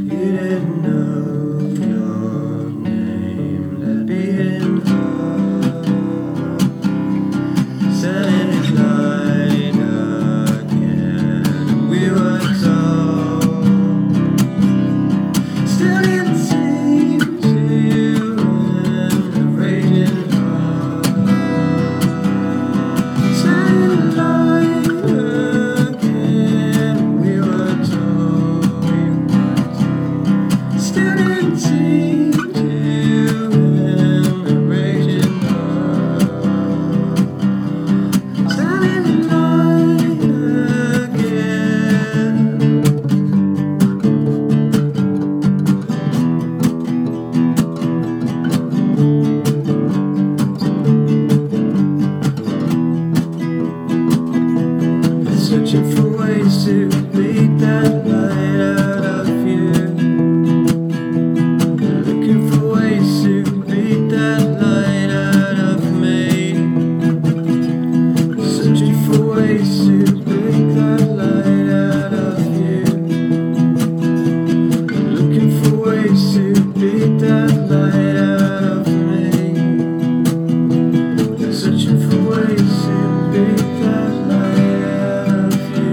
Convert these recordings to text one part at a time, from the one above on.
You didn't know your name, that being hard. Setting light again, we were told. Still didn't seem to end the raging heart. Setting light again, we were told. Still didn't seem to end the raging heart. Standing light again. Searching for ways to beat that light out of you. Looking for ways to beat that light out of me. Searching for ways to beat that light out of you. Looking for ways to beat that light out of me. Searching for ways to beat that light out of you.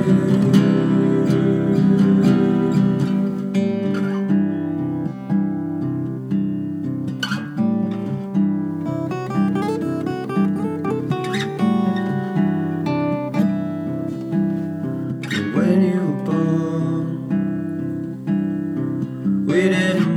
When you were born, we didn't